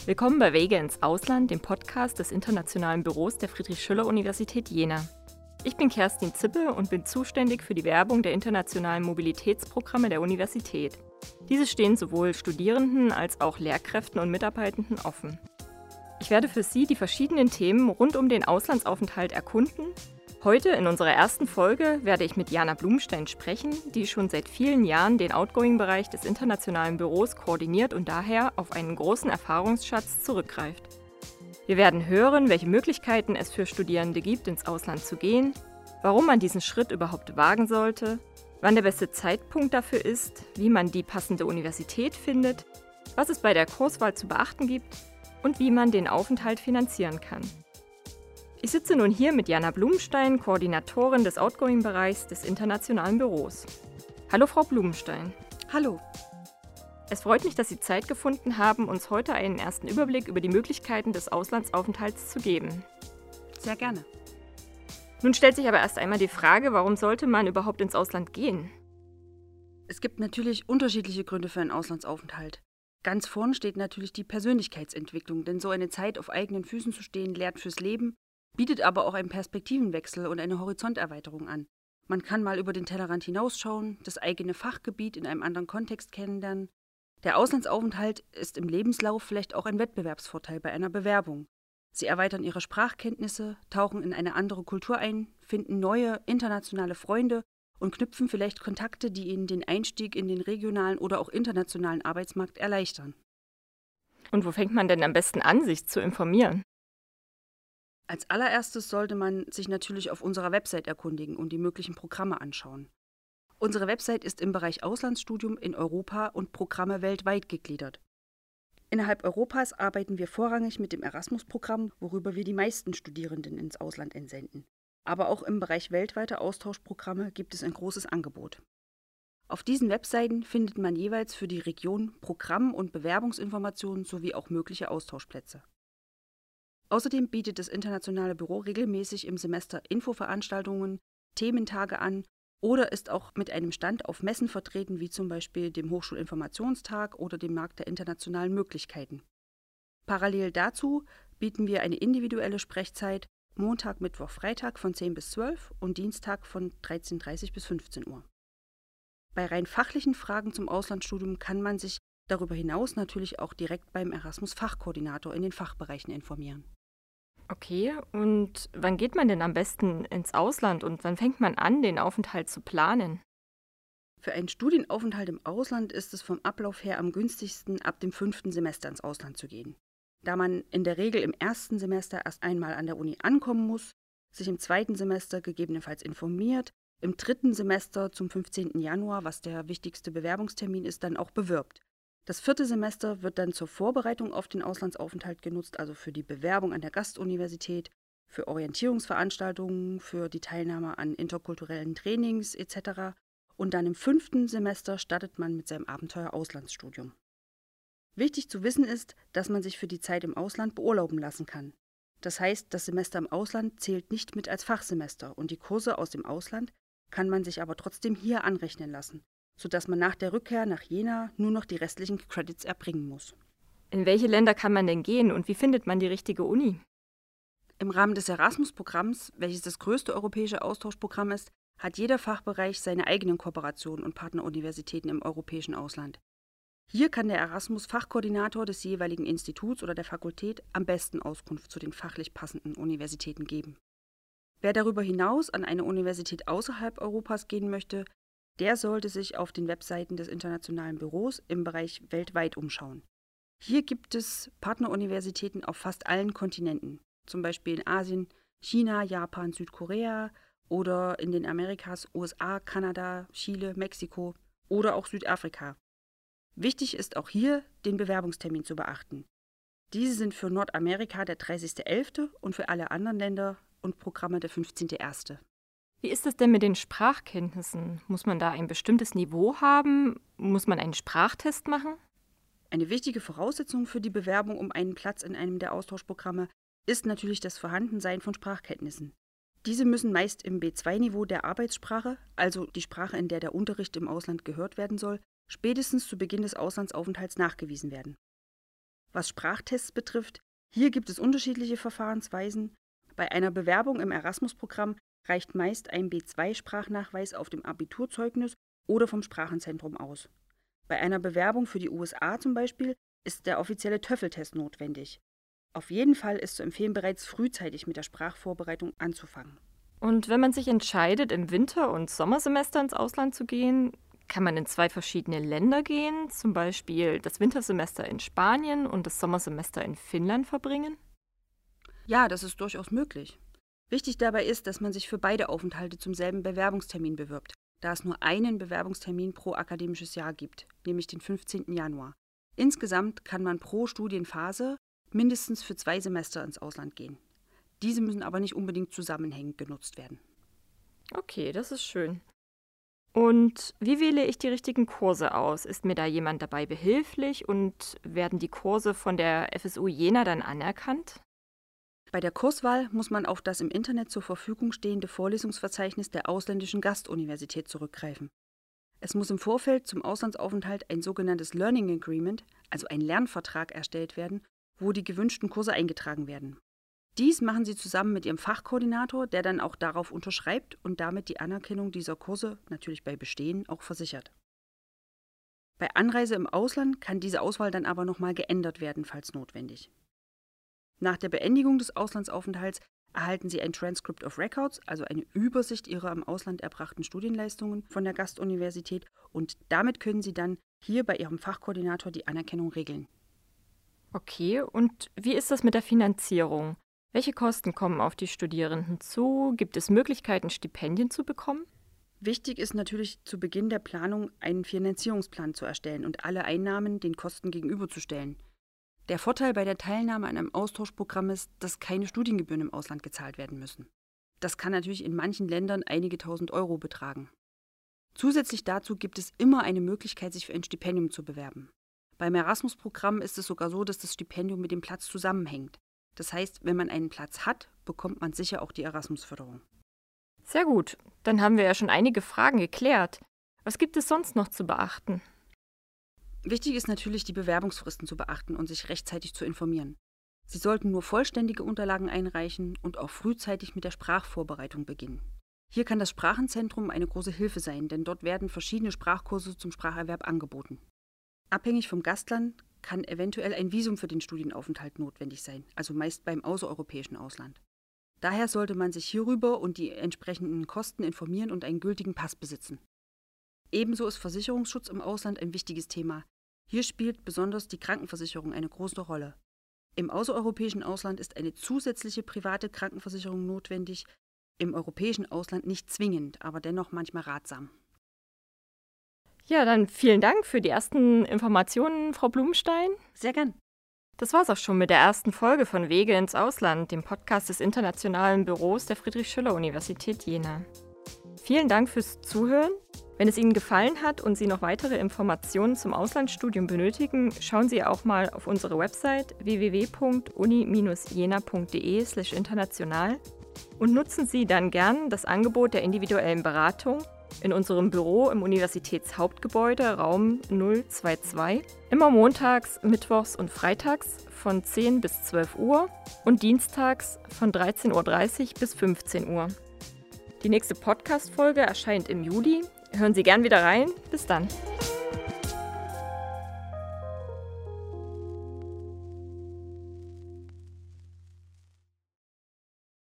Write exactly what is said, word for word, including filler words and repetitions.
Willkommen bei Wege ins Ausland, dem Podcast des Internationalen Büros der Friedrich-Schiller-Universität Jena. Ich bin Kerstin Zippe und bin zuständig für die Werbung der internationalen Mobilitätsprogramme der Universität. Diese stehen sowohl Studierenden als auch Lehrkräften und Mitarbeitenden offen. Ich werde für Sie die verschiedenen Themen rund um den Auslandsaufenthalt erkunden. Heute in unserer ersten Folge werde ich mit Jana Blumstein sprechen, die schon seit vielen Jahren den Outgoing-Bereich des Internationalen Büros koordiniert und daher auf einen großen Erfahrungsschatz zurückgreift. Wir werden hören, welche Möglichkeiten es für Studierende gibt, ins Ausland zu gehen, warum man diesen Schritt überhaupt wagen sollte, wann der beste Zeitpunkt dafür ist, wie man die passende Universität findet, was es bei der Kurswahl zu beachten gibt und wie man den Aufenthalt finanzieren kann. Ich sitze nun hier mit Jana Blumstein, Koordinatorin des Outgoing-Bereichs des Internationalen Büros. Hallo Frau Blumstein. Hallo. Es freut mich, dass Sie Zeit gefunden haben, uns heute einen ersten Überblick über die Möglichkeiten des Auslandsaufenthalts zu geben. Sehr gerne. Nun stellt sich aber erst einmal die Frage, warum sollte man überhaupt ins Ausland gehen? Es gibt natürlich unterschiedliche Gründe für einen Auslandsaufenthalt. Ganz vorn steht natürlich die Persönlichkeitsentwicklung, denn so eine Zeit auf eigenen Füßen zu stehen, lehrt fürs Leben, bietet aber auch einen Perspektivenwechsel und eine Horizonterweiterung an. Man kann mal über den Tellerrand hinausschauen, das eigene Fachgebiet in einem anderen Kontext kennenlernen. Der Auslandsaufenthalt ist im Lebenslauf vielleicht auch ein Wettbewerbsvorteil bei einer Bewerbung. Sie erweitern ihre Sprachkenntnisse, tauchen in eine andere Kultur ein, finden neue internationale Freunde und knüpfen vielleicht Kontakte, die ihnen den Einstieg in den regionalen oder auch internationalen Arbeitsmarkt erleichtern. Und wo fängt man denn am besten an, sich zu informieren? Als allererstes sollte man sich natürlich auf unserer Website erkundigen und die möglichen Programme anschauen. Unsere Website ist im Bereich Auslandsstudium in Europa und Programme weltweit gegliedert. Innerhalb Europas arbeiten wir vorrangig mit dem Erasmus-Programm, worüber wir die meisten Studierenden ins Ausland entsenden. Aber auch im Bereich weltweiter Austauschprogramme gibt es ein großes Angebot. Auf diesen Webseiten findet man jeweils für die Region Programm- und Bewerbungsinformationen sowie auch mögliche Austauschplätze. Außerdem bietet das Internationale Büro regelmäßig im Semester Infoveranstaltungen, Thementage an oder ist auch mit einem Stand auf Messen vertreten, wie zum Beispiel dem Hochschulinformationstag oder dem Markt der internationalen Möglichkeiten. Parallel dazu bieten wir eine individuelle Sprechzeit Montag, Mittwoch, Freitag von zehn bis zwölf und Dienstag von dreizehn Uhr dreißig bis fünfzehn Uhr. Bei rein fachlichen Fragen zum Auslandsstudium kann man sich darüber hinaus natürlich auch direkt beim Erasmus-Fachkoordinator in den Fachbereichen informieren. Okay, und wann geht man denn am besten ins Ausland und wann fängt man an, den Aufenthalt zu planen? Für einen Studienaufenthalt im Ausland ist es vom Ablauf her am günstigsten, ab dem fünften Semester ins Ausland zu gehen. Da man in der Regel im ersten Semester erst einmal an der Uni ankommen muss, sich im zweiten Semester gegebenenfalls informiert, im dritten Semester zum fünfzehnten Januar, was der wichtigste Bewerbungstermin ist, dann auch bewirbt. Das vierte Semester wird dann zur Vorbereitung auf den Auslandsaufenthalt genutzt, also für die Bewerbung an der Gastuniversität, für Orientierungsveranstaltungen, für die Teilnahme an interkulturellen Trainings et cetera. Und dann im fünften Semester startet man mit seinem Abenteuer Auslandsstudium. Wichtig zu wissen ist, dass man sich für die Zeit im Ausland beurlauben lassen kann. Das heißt, das Semester im Ausland zählt nicht mit als Fachsemester und die Kurse aus dem Ausland kann man sich aber trotzdem hier anrechnen lassen, sodass man nach der Rückkehr nach Jena nur noch die restlichen Credits erbringen muss. In welche Länder kann man denn gehen und wie findet man die richtige Uni? Im Rahmen des Erasmus-Programms, welches das größte europäische Austauschprogramm ist, hat jeder Fachbereich seine eigenen Kooperationen und Partneruniversitäten im europäischen Ausland. Hier kann der Erasmus-Fachkoordinator des jeweiligen Instituts oder der Fakultät am besten Auskunft zu den fachlich passenden Universitäten geben. Wer darüber hinaus an eine Universität außerhalb Europas gehen möchte, der sollte sich auf den Webseiten des Internationalen Büros im Bereich weltweit umschauen. Hier gibt es Partneruniversitäten auf fast allen Kontinenten, zum Beispiel in Asien, China, Japan, Südkorea oder in den Amerikas, U S A, Kanada, Chile, Mexiko oder auch Südafrika. Wichtig ist auch hier, den Bewerbungstermin zu beachten. Diese sind für Nordamerika der dreißigster elfter und für alle anderen Länder und Programme der fünfzehnter erster Wie ist es denn mit den Sprachkenntnissen? Muss man da ein bestimmtes Niveau haben? Muss man einen Sprachtest machen? Eine wichtige Voraussetzung für die Bewerbung um einen Platz in einem der Austauschprogramme ist natürlich das Vorhandensein von Sprachkenntnissen. Diese müssen meist im B zwei Niveau der Arbeitssprache, also die Sprache, in der der Unterricht im Ausland gehört werden soll, spätestens zu Beginn des Auslandsaufenthalts nachgewiesen werden. Was Sprachtests betrifft, hier gibt es unterschiedliche Verfahrensweisen. Bei einer Bewerbung im Erasmus-Programm reicht meist ein B zwei Sprachnachweis auf dem Abiturzeugnis oder vom Sprachenzentrum aus. Bei einer Bewerbung für die U S A zum Beispiel ist der offizielle TOEFL-Test notwendig. Auf jeden Fall ist zu empfehlen, bereits frühzeitig mit der Sprachvorbereitung anzufangen. Und wenn man sich entscheidet, im Winter- und Sommersemester ins Ausland zu gehen, kann man in zwei verschiedene Länder gehen, zum Beispiel das Wintersemester in Spanien und das Sommersemester in Finnland verbringen? Ja, das ist durchaus möglich. Wichtig dabei ist, dass man sich für beide Aufenthalte zum selben Bewerbungstermin bewirbt, da es nur einen Bewerbungstermin pro akademisches Jahr gibt, nämlich den fünfzehnten Januar. Insgesamt kann man pro Studienphase mindestens für zwei Semester ins Ausland gehen. Diese müssen aber nicht unbedingt zusammenhängend genutzt werden. Okay, das ist schön. Und wie wähle ich die richtigen Kurse aus? Ist mir da jemand dabei behilflich und werden die Kurse von der F S U Jena dann anerkannt? Bei der Kurswahl muss man auf das im Internet zur Verfügung stehende Vorlesungsverzeichnis der ausländischen Gastuniversität zurückgreifen. Es muss im Vorfeld zum Auslandsaufenthalt ein sogenanntes Learning Agreement, also ein Lernvertrag, erstellt werden, wo die gewünschten Kurse eingetragen werden. Dies machen Sie zusammen mit Ihrem Fachkoordinator, der dann auch darauf unterschreibt und damit die Anerkennung dieser Kurse, natürlich bei Bestehen, auch versichert. Bei Anreise im Ausland kann diese Auswahl dann aber nochmal geändert werden, falls notwendig. Nach der Beendigung des Auslandsaufenthalts erhalten Sie ein Transcript of Records, also eine Übersicht Ihrer im Ausland erbrachten Studienleistungen von der Gastuniversität, und damit können Sie dann hier bei Ihrem Fachkoordinator die Anerkennung regeln. Okay, und wie ist das mit der Finanzierung? Welche Kosten kommen auf die Studierenden zu? Gibt es Möglichkeiten, Stipendien zu bekommen? Wichtig ist natürlich zu Beginn der Planung, einen Finanzierungsplan zu erstellen und alle Einnahmen den Kosten gegenüberzustellen. Der Vorteil bei der Teilnahme an einem Austauschprogramm ist, dass keine Studiengebühren im Ausland gezahlt werden müssen. Das kann natürlich in manchen Ländern einige tausend Euro betragen. Zusätzlich dazu gibt es immer eine Möglichkeit, sich für ein Stipendium zu bewerben. Beim Erasmus-Programm ist es sogar so, dass das Stipendium mit dem Platz zusammenhängt. Das heißt, wenn man einen Platz hat, bekommt man sicher auch die Erasmus-Förderung. Sehr gut, dann haben wir ja schon einige Fragen geklärt. Was gibt es sonst noch zu beachten? Wichtig ist natürlich, die Bewerbungsfristen zu beachten und sich rechtzeitig zu informieren. Sie sollten nur vollständige Unterlagen einreichen und auch frühzeitig mit der Sprachvorbereitung beginnen. Hier kann das Sprachenzentrum eine große Hilfe sein, denn dort werden verschiedene Sprachkurse zum Spracherwerb angeboten. Abhängig vom Gastland kann eventuell ein Visum für den Studienaufenthalt notwendig sein, also meist beim außereuropäischen Ausland. Daher sollte man sich hierüber und die entsprechenden Kosten informieren und einen gültigen Pass besitzen. Ebenso ist Versicherungsschutz im Ausland ein wichtiges Thema. Hier spielt besonders die Krankenversicherung eine große Rolle. Im außereuropäischen Ausland ist eine zusätzliche private Krankenversicherung notwendig, im europäischen Ausland nicht zwingend, aber dennoch manchmal ratsam. Ja, dann vielen Dank für die ersten Informationen, Frau Blumenstein. Sehr gern. Das war's auch schon mit der ersten Folge von Wege ins Ausland, dem Podcast des Internationalen Büros der Friedrich-Schiller-Universität Jena. Vielen Dank fürs Zuhören. Wenn es Ihnen gefallen hat und Sie noch weitere Informationen zum Auslandsstudium benötigen, schauen Sie auch mal auf unsere Website w w w punkt uni Bindestrich jena punkt d e slash international und nutzen Sie dann gern das Angebot der individuellen Beratung in unserem Büro im Universitätshauptgebäude Raum null zwei zwei, immer montags, mittwochs und freitags von zehn bis zwölf Uhr und dienstags von dreizehn Uhr dreißig bis fünfzehn Uhr. Die nächste Podcast-Folge erscheint im Juli. Hören Sie gern wieder rein. Bis dann.